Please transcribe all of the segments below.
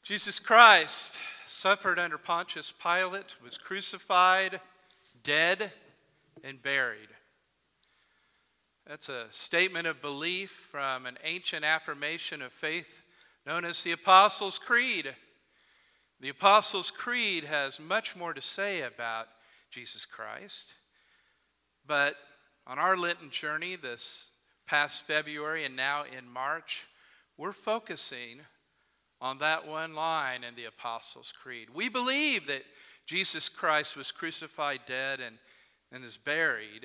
Jesus Christ suffered under Pontius Pilate, was crucified, dead, and buried. That's a statement of belief from an ancient affirmation of faith known as the Apostles' Creed. The Apostles' Creed has much more to say about Jesus Christ. But on our Lenten journey this past February and now in March, we're focusing on that one line in the Apostles' Creed. We believe that Jesus Christ was crucified, dead, and is buried.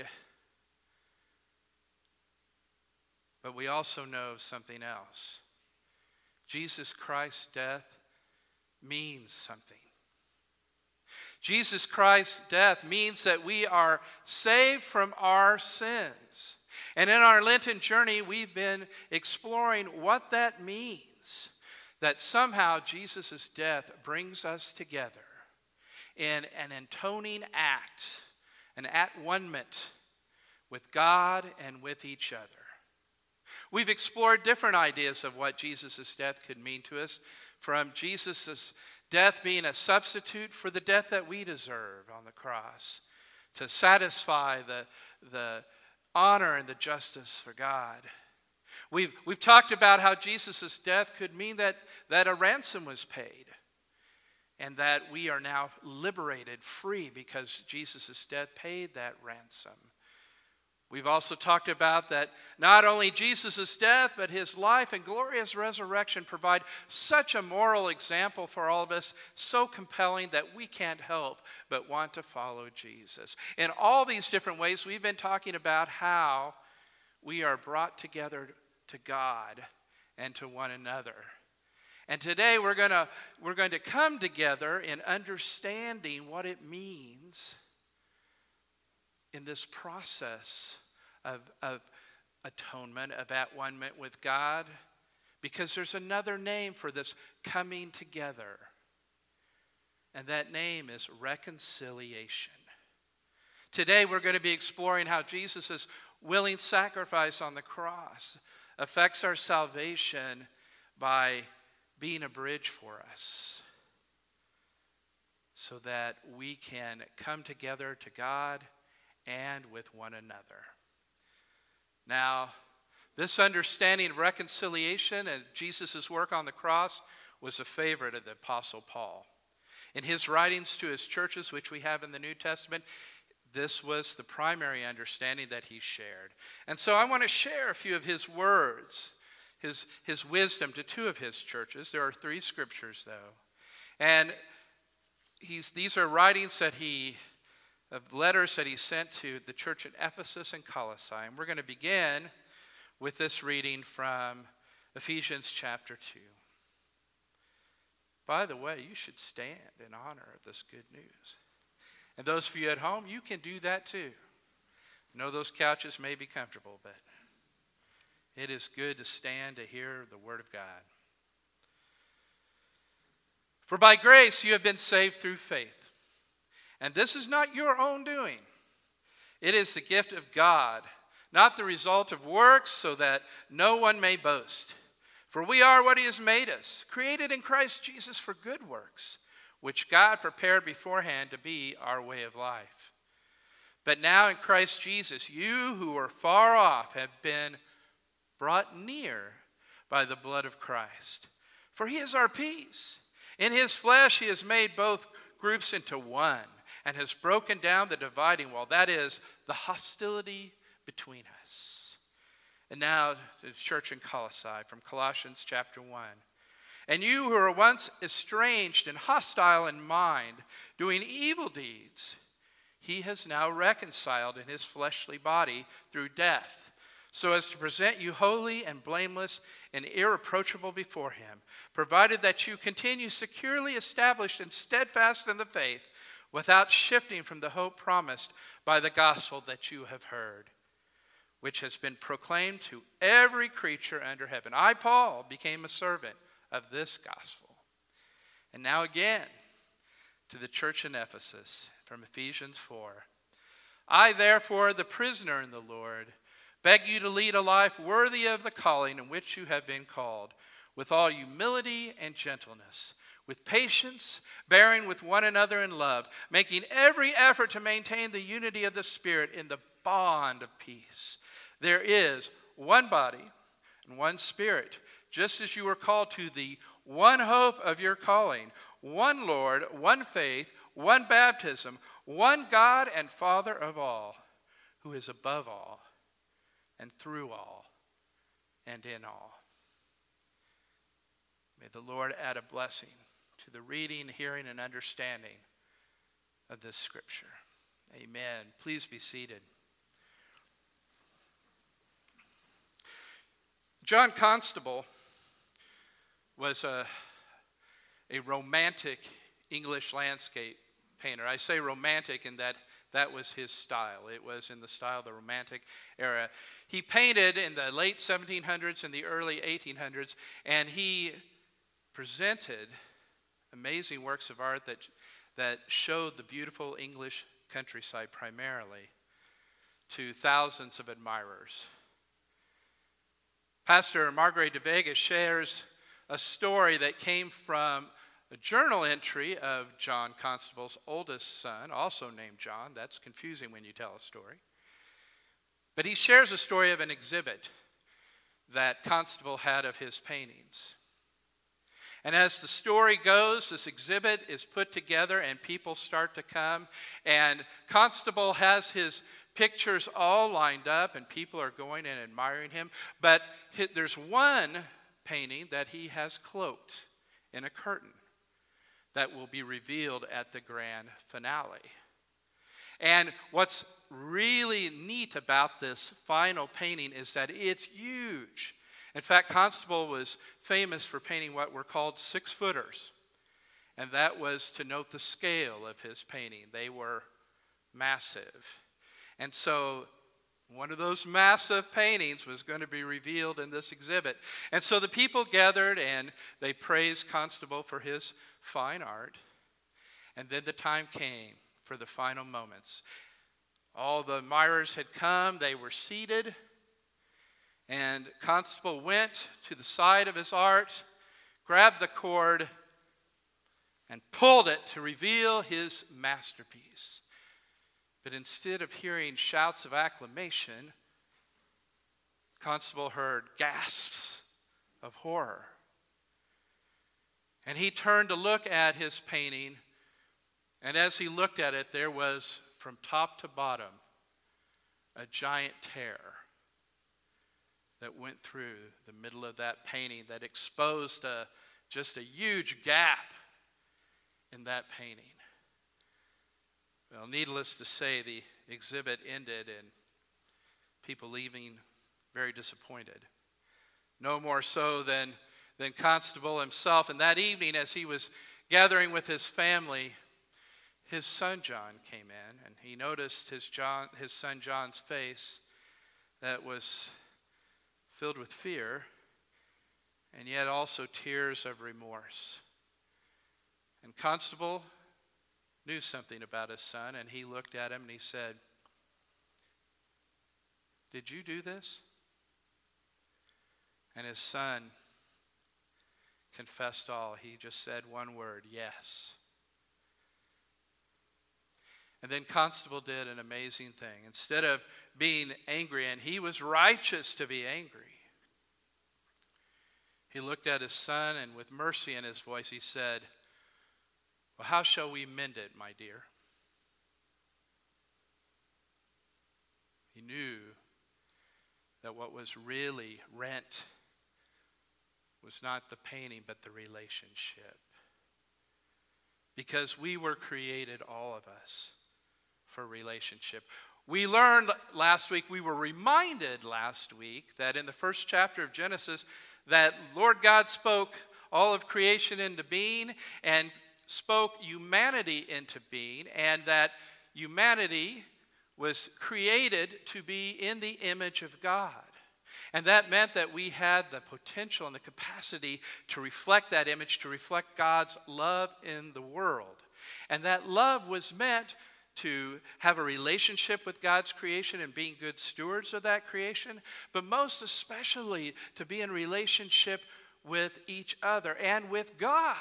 But we also know something else. Jesus Christ's death means something. Jesus Christ's death means that we are saved from our sins. And in our Lenten journey, we've been exploring what that means. That somehow Jesus' death brings us together in an atoning act, an at-one-ment with God and with each other. We've explored different ideas of what Jesus' death could mean to us, from Jesus' death being a substitute for the death that we deserve on the cross, to satisfy the honor and the justice for God. We've talked about how Jesus' death could mean that a ransom was paid, and that we are now liberated, free, because Jesus' death paid that ransom. We've also talked about that not only Jesus' death, but his life and glorious resurrection provide such a moral example for all of us, so compelling that we can't help but want to follow Jesus. In all these different ways, we've been talking about how we are brought together to God and to one another. And today we're going to come together in understanding what it means in this process of atonement, of at-one-ment with God, because there's another name for this coming together, and that name is reconciliation. Today we're going to be exploring how Jesus' willing sacrifice on the cross affects our salvation by being a bridge for us, so that we can come together to God and with one another. Now, this understanding of reconciliation and Jesus' work on the cross was a favorite of the Apostle Paul. In his writings to his churches, which we have in the New Testament, this was the primary understanding that he shared. And so I want to share a few of his words, his wisdom to two of his churches. There are 3 scriptures, though. And these are writings of letters that he sent to the church at Ephesus and Colossae. And we're going to begin with this reading from Ephesians chapter 2. By the way, you should stand in honor of this good news. And those of you at home, you can do that too. I know those couches may be comfortable, but it is good to stand to hear the word of God. For by grace you have been saved through faith. And this is not your own doing. It is the gift of God, not the result of works, so that no one may boast. For we are what he has made us, created in Christ Jesus for good works, which God prepared beforehand to be our way of life. But now in Christ Jesus, you who were far off have been brought near by the blood of Christ. For he is our peace. In his flesh he has made both groups into one, and has broken down the dividing wall, that is, the hostility between us. And now to the church in Colossae, from Colossians chapter 1. And you who were once estranged and hostile in mind, doing evil deeds, he has now reconciled in his fleshly body through death, so as to present you holy and blameless and irreproachable before him, provided that you continue securely established and steadfast in the faith, without shifting from the hope promised by the gospel that you have heard, which has been proclaimed to every creature under heaven. I, Paul, became a servant of this gospel. And now again, to the church in Ephesus, from Ephesians 4. I, therefore, the prisoner in the Lord, beg you to lead a life worthy of the calling in which you have been called, with all humility and gentleness, with patience, bearing with one another in love, making every effort to maintain the unity of the Spirit in the bond of peace. There is one body and one Spirit, just as you were called to the one hope of your calling, one Lord, one faith, one baptism, one God and Father of all, who is above all and through all and in all. May the Lord add a blessing to the reading, hearing, and understanding of this scripture. Amen. Please be seated. John Constable was a romantic English landscape painter. I say romantic in that was his style. It was in the style of the Romantic era. He painted in the late 1700s and the early 1800s, and he presented amazing works of art that showed the beautiful English countryside primarily to thousands of admirers. Pastor Marguerite de Vega shares a story that came from a journal entry of John Constable's oldest son, also named John. That's confusing when you tell a story. But he shares a story of an exhibit that Constable had of his paintings. And as the story goes, this exhibit is put together and people start to come. And Constable has his pictures all lined up and people are going and admiring him. But there's one painting that he has cloaked in a curtain that will be revealed at the grand finale. And what's really neat about this final painting is that it's huge. In fact, Constable was famous for painting what were called 6-footers. And that was to note the scale of his painting. They were massive. And so one of those massive paintings was going to be revealed in this exhibit. And so the people gathered and they praised Constable for his fine art. And then the time came for the final moments. All the admirers had come, they were seated. And Constable went to the side of his art, grabbed the cord, and pulled it to reveal his masterpiece. But instead of hearing shouts of acclamation, Constable heard gasps of horror. And he turned to look at his painting, and as he looked at it, there was, from top to bottom, a giant tear that went through the middle of that painting that exposed just a huge gap in that painting. Well, needless to say, the exhibit ended and people leaving very disappointed. No more so than Constable himself. And that evening, as he was gathering with his family, his son John came in, and he noticed his son John's face that was filled with fear, and yet also tears of remorse. And Constable knew something about his son, and he looked at him and he said, "Did you do this?" And his son confessed all. He just said one word, "Yes." And then Constable did an amazing thing. Instead of being angry, and he was righteous to be angry, he looked at his son, and with mercy in his voice, he said, "Well, how shall we mend it, my dear?" He knew that what was really rent was not the painting, but the relationship. Because we were created, all of us, for relationship. We learned last week, we were reminded last week, that in the first chapter of Genesis, that Lord God spoke all of creation into being and spoke humanity into being, and that humanity was created to be in the image of God. And that meant that we had the potential and the capacity to reflect that image, to reflect God's love in the world. And that love was meant to have a relationship with God's creation and being good stewards of that creation, but most especially to be in relationship with each other and with God.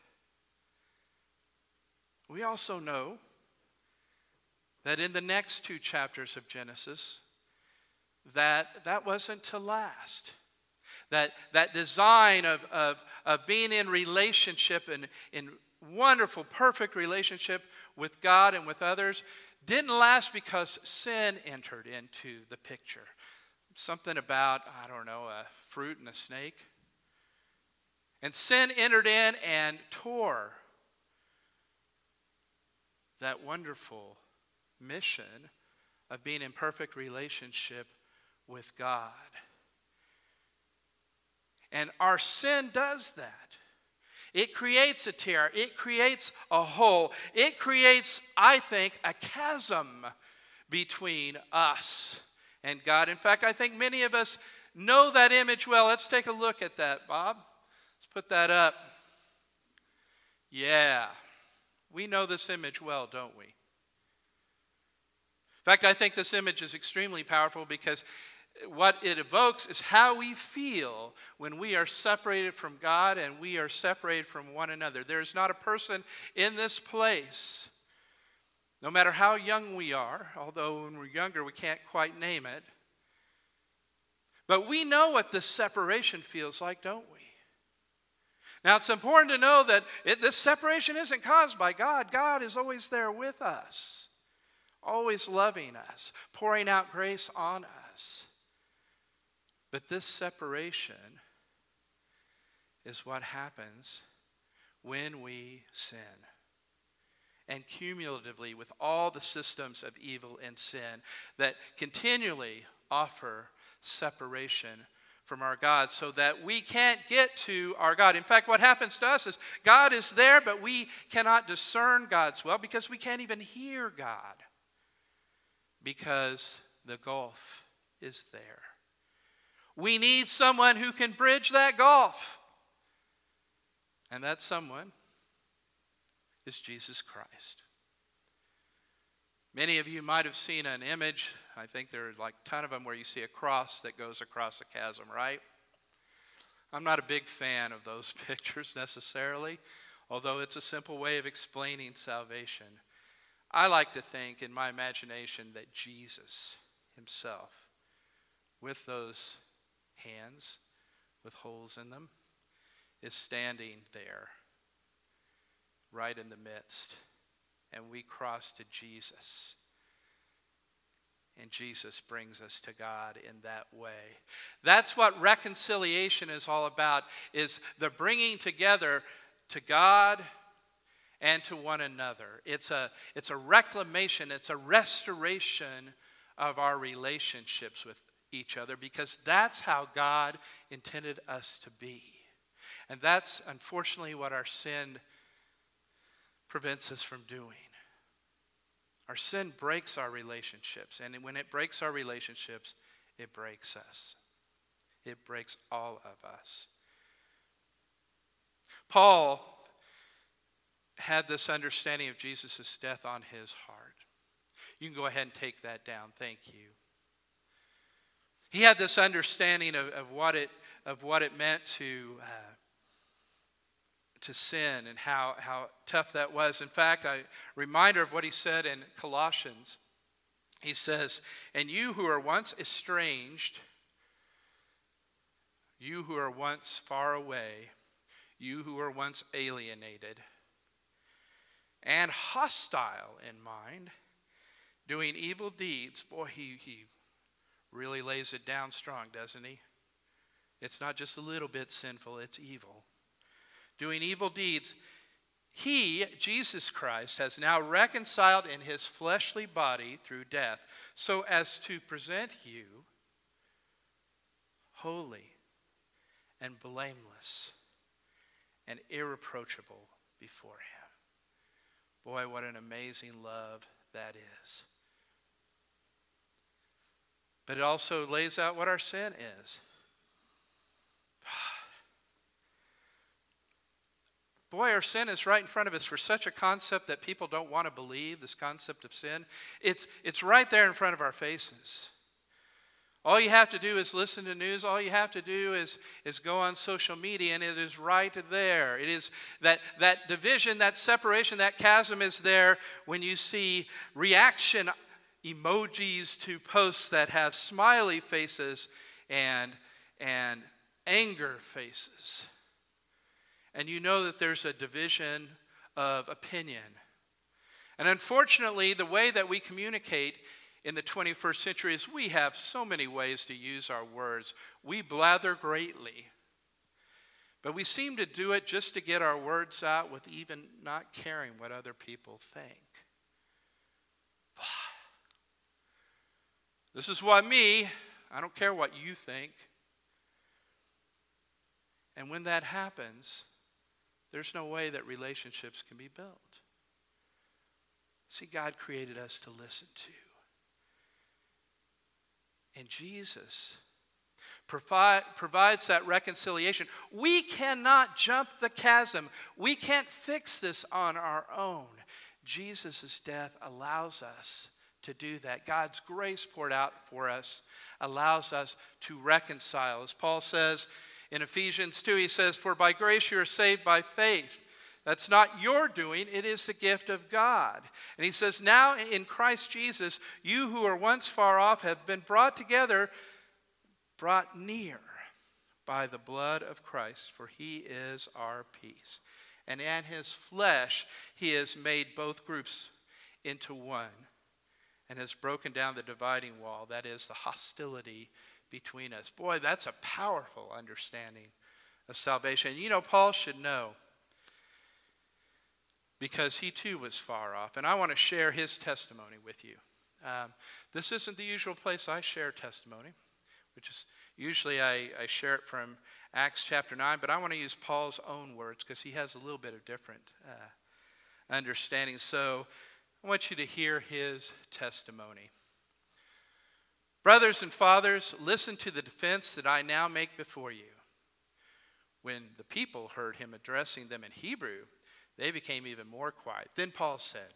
We also know that in the next 2 chapters of Genesis, that wasn't to last. That design of being in relationship and in wonderful, perfect relationship with God and with others didn't last because sin entered into the picture. Something about, I don't know, a fruit and a snake. And sin entered in and tore that wonderful mission of being in perfect relationship with God. And our sin does that. It creates a tear. It creates a hole. It creates, I think, a chasm between us and God. In fact, I think many of us know that image well. Let's take a look at that, Bob. Let's put that up. Yeah. We know this image well, don't we? In fact, I think this image is extremely powerful because what it evokes is how we feel when we are separated from God and we are separated from one another. There is not a person in this place, no matter how young we are, although when we're younger we can't quite name it, but we know what this separation feels like, don't we? Now, it's important to know that this separation isn't caused by God. God is always there with us, always loving us, pouring out grace on us. But this separation is what happens when we sin. And cumulatively, with all the systems of evil and sin that continually offer separation from our God so that we can't get to our God. In fact, what happens to us is God is there, but we cannot discern God's will because we can't even hear God because the gulf is there. We need someone who can bridge that gulf. And that someone is Jesus Christ. Many of you might have seen an image. I think there are like a ton of them where you see a cross that goes across a chasm, right? I'm not a big fan of those pictures necessarily, although it's a simple way of explaining salvation. I like to think in my imagination that Jesus himself, with those hands with holes in them, is standing there right in the midst. And we cross to Jesus. And Jesus brings us to God in that way. That's what reconciliation is all about, is the bringing together to God and to one another. It's a reclamation, it's a restoration of our relationships with each other because that's how God intended us to be. And that's unfortunately what our sin prevents us from doing. Our sin breaks our relationships, and when it breaks our relationships, it breaks us. It breaks all of us. Paul had this understanding of Jesus' death on his heart. You can go ahead and take that down. Thank you. He had this understanding of what it meant to sin and how tough that was. In fact, a reminder of what he said in Colossians. He says, "And you who are once estranged, you who are once far away, you who were once alienated and hostile in mind, doing evil deeds." Boy, he really lays it down strong, doesn't he? It's not just a little bit sinful, it's evil. Doing evil deeds. He, Jesus Christ, has now reconciled in his fleshly body through death, so as to present you holy and blameless and irreproachable before him. Boy, what an amazing love that is. But it also lays out what our sin is. Boy, our sin is right in front of us for such a concept that people don't want to believe, this concept of sin. It's right there in front of our faces. All you have to do is listen to news. All you have to do is go on social media, and it is right there. It is that division, that separation, that chasm is there when you see reaction emojis to posts that have smiley faces and anger faces. And you know that there's a division of opinion. And unfortunately, the way that we communicate in the 21st century is we have so many ways to use our words. We blather greatly. But we seem to do it just to get our words out with even not caring what other people think. This is what I don't care what you think. And when that happens, there's no way that relationships can be built. See, God created us to listen to. And Jesus provides that reconciliation. We cannot jump the chasm. We can't fix this on our own. Jesus' death allows us to do that. God's grace poured out for us allows us to reconcile. As Paul says in Ephesians 2, he says, "For by grace you are saved by faith. That's not your doing, it is the gift of God." And he says, "Now in Christ Jesus, you who were once far off have been brought together, brought near by the blood of Christ, for he is our peace. And in his flesh, he has made both groups into one and has broken down the dividing wall, that is, the hostility between us." Boy, that's a powerful understanding of salvation. You know, Paul should know, because he too was far off. And I want to share his testimony with you. This isn't the usual place I share testimony, which is usually I share it from Acts chapter 9, but I want to use Paul's own words because he has a little bit of different understanding. So I want you to hear his testimony. "Brothers and fathers, listen to the defense that I now make before you." When the people heard him addressing them in Hebrew, they became even more quiet. Then Paul said,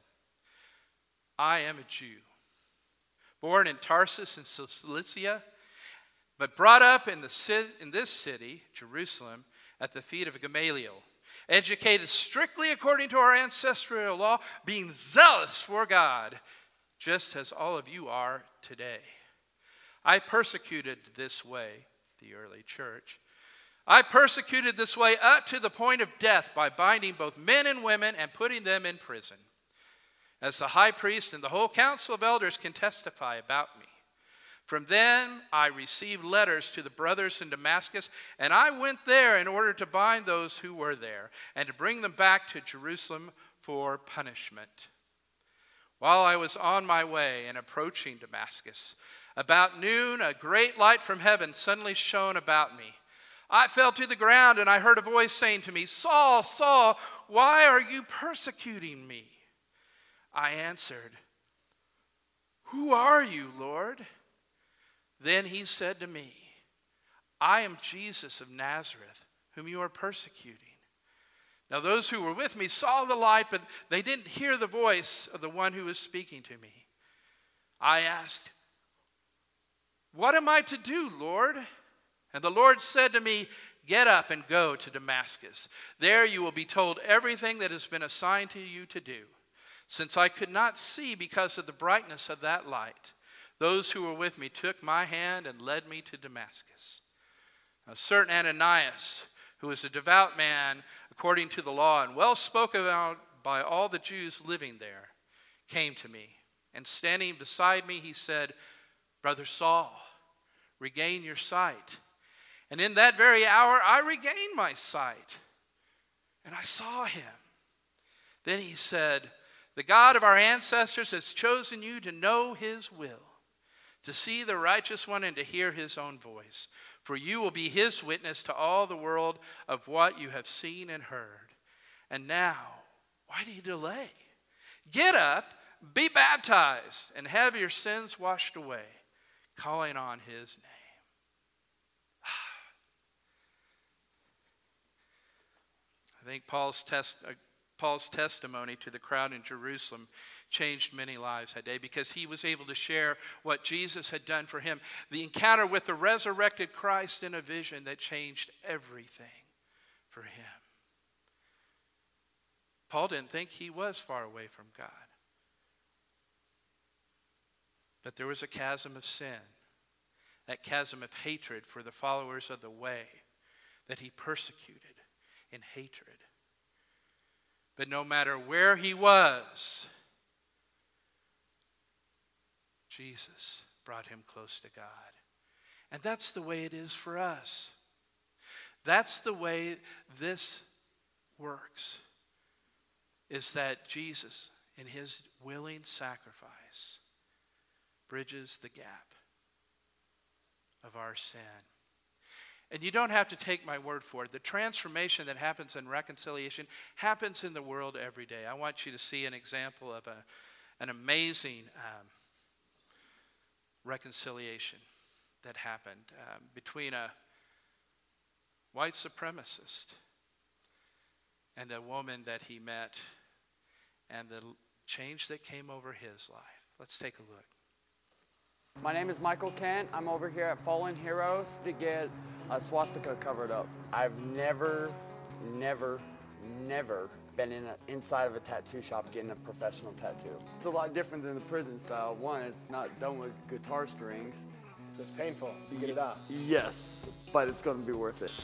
"I am a Jew, born in Tarsus in Cilicia, but brought up in this city, Jerusalem, at the feet of Gamaliel, educated strictly according to our ancestral law, being zealous for God, just as all of you are today. I persecuted this way," the early church, "I persecuted this way up to the point of death by binding both men and women and putting them in prison. As the high priest and the whole council of elders can testify about me. From them I received letters to the brothers in Damascus, and I went there in order to bind those who were there and to bring them back to Jerusalem for punishment. While I was on my way and approaching Damascus, about noon a great light from heaven suddenly shone about me. I fell to the ground, and I heard a voice saying to me, 'Saul, Saul, why are you persecuting me?' I answered, 'Who are you, Lord?' Then he said to me, 'I am Jesus of Nazareth, whom you are persecuting.' Now those who were with me saw the light, but they didn't hear the voice of the one who was speaking to me. I asked, 'What am I to do, Lord?' And the Lord said to me, 'Get up and go to Damascus. There you will be told everything that has been assigned to you to do.' Since I could not see because of the brightness of that light, those who were with me took my hand and led me to Damascus. A certain Ananias, who was a devout man according to the law and well spoken about by all the Jews living there, came to me. And standing beside me, he said, 'Brother Saul, regain your sight.' And in that very hour, I regained my sight, and I saw him. Then he said, 'The God of our ancestors has chosen you to know his will, to see the righteous one and to hear his own voice. For you will be his witness to all the world of what you have seen and heard. And now, why do you delay? Get up, be baptized, and have your sins washed away, calling on his name.'" I think Paul's Paul's testimony to the crowd in Jerusalem changed many lives that day because he was able to share what Jesus had done for him. The encounter with the resurrected Christ in a vision that changed everything for him. Paul didn't think he was far away from God. But there was a chasm of sin, that chasm of hatred for the followers of the way that he persecuted in hatred. But no matter where he was, Jesus brought him close to God. And that's the way it is for us. That's the way this works, is that Jesus, in his willing sacrifice, bridges the gap of our sin. And you don't have to take my word for it. The transformation that happens in reconciliation happens in the world every day. I want you to see an example of an amazing reconciliation that happened between a white supremacist and a woman that he met, and the change that came over his life. Let's take a look. My name is Michael Kent. I'm over here at Fallen Heroes to get a swastika covered up. I've never been inside of a tattoo shop getting a professional tattoo. It's a lot different than the prison style. One, it's not done with guitar strings. It's painful. You get it out. Yes, but it's going to be worth it.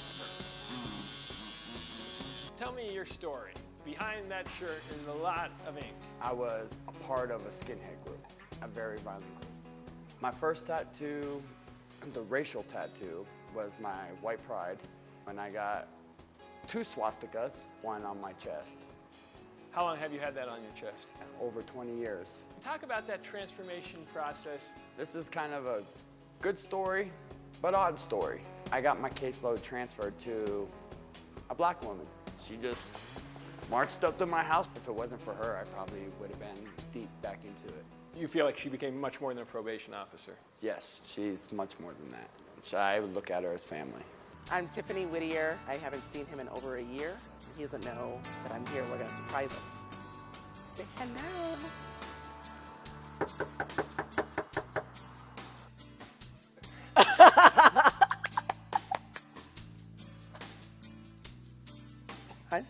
Tell me your story. Behind that shirt is a lot of ink. I was a part of a skinhead group, a very violent group. My first tattoo, the racial tattoo, was my white pride. And I got 2 swastikas, one on my chest. How long have you had that on your chest? Over 20 years. Talk about that transformation process. This is kind of a good story, but odd story. I got my caseload transferred to a black woman. She just marched up to my house. If it wasn't for her, I probably would have been deep back into it. You feel like she became much more than a probation officer. Yes, she's much more than that. I would look at her as family. I'm Tiffany Whittier. I haven't seen him in over a year. He doesn't know that I'm here. We're going to surprise him. Say hello. Hi,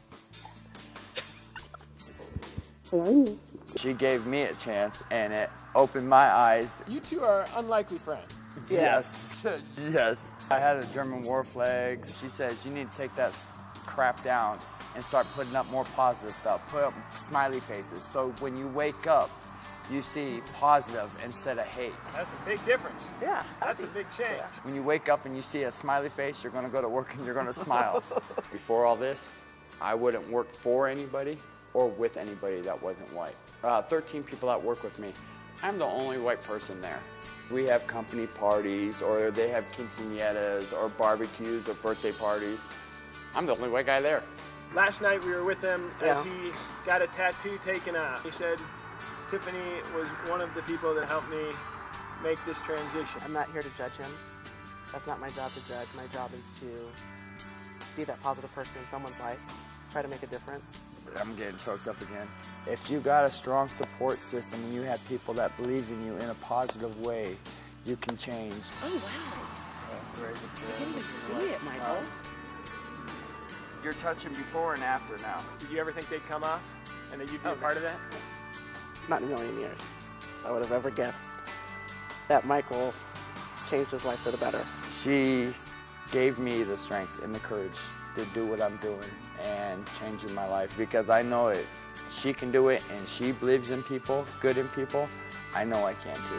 Michael. She gave me a chance, and it opened my eyes. You two are unlikely friends. Yes. Yes. I had a German war flag. She says, you need to take that crap down and start putting up more positive stuff. Put up smiley faces. So when you wake up, you see positive instead of hate. That's a big difference. Yeah. That's a big change. Yeah. When you wake up and you see a smiley face, you're going to go to work and you're going to smile. Before all this, I wouldn't work for anybody or with anybody that wasn't white. 13 people that work with me. I'm the only white person there. We have company parties, or they have quinceañeras, or barbecues, or birthday parties. I'm the only white guy there. Last night we were with him as he got a tattoo taken off. He said, Tiffany was one of the people that helped me make this transition. I'm not here to judge him. That's not my job to judge. My job is to be that positive person in someone's life, try to make a difference. I'm getting choked up again. If you got a strong support system and you have people that believe in you in a positive way, you can change. Oh, wow. I didn't even see it, Michael. You're touching before and after now. Did you ever think they'd come off and that you'd be a part of that? Not in a million years. I would have ever guessed that Michael changed his life for the better. She gave me the strength and the courage to do what I'm doing and changing my life, because I know it. She can do it, and she believes in people, good in people. I know I can too.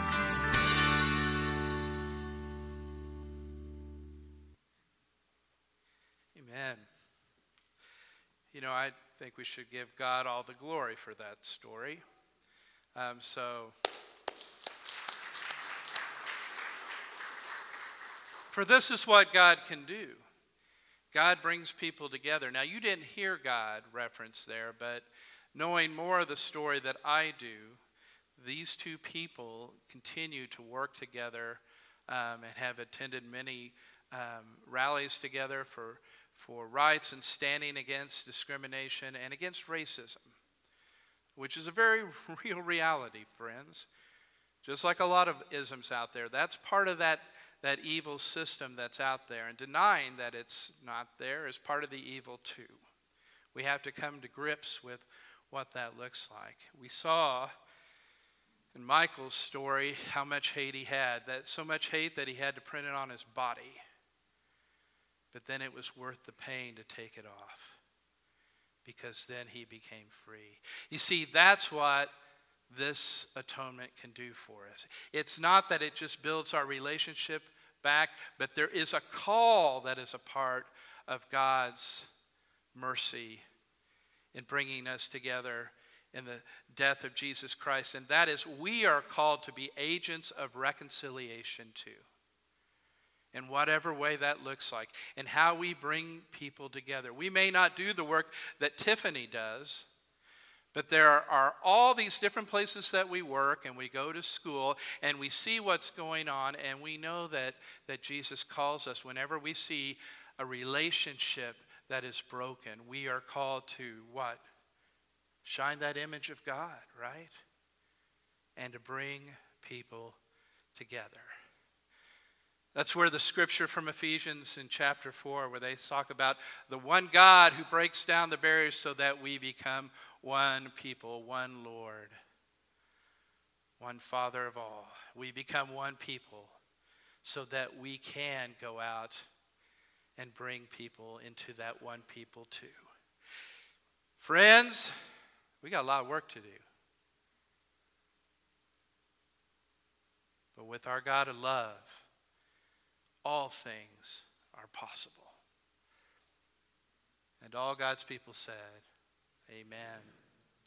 Amen. You know, I think we should give God all the glory for that story. For this is what God can do. God brings people together. Now, you didn't hear God referenced there, but knowing more of the story that I do, these two people continue to work together and have attended many rallies together for for rights and standing against discrimination and against racism, which is a very real reality, friends. Just like a lot of isms out there, that's part of that evil system that's out there. And denying that it's not there is part of the evil too. We have to come to grips with what that looks like. We saw in Michael's story how much hate he had, that so much hate that he had to print it on his body. But then it was worth the pain to take it off, because then he became free. You see, that's what this atonement can do for us. It's not that it just builds our relationship back, but there is a call that is a part of God's mercy in bringing us together in the death of Jesus Christ. And that is, we are called to be agents of reconciliation too. In whatever way that looks like, and how we bring people together. We may not do the work that Tiffany does, but there are all these different places that we work and we go to school and we see what's going on, and we know that Jesus calls us whenever we see a relationship that is broken. We are called to what? Shine that image of God, right? And to bring people together. That's where the scripture from Ephesians in chapter 4, where they talk about the one God who breaks down the barriers so that we become one people, one Lord, one Father of all. We become one people so that we can go out and bring people into that one people too. Friends, we got a lot of work to do. But with our God of love, all things are possible. And all God's people said, amen.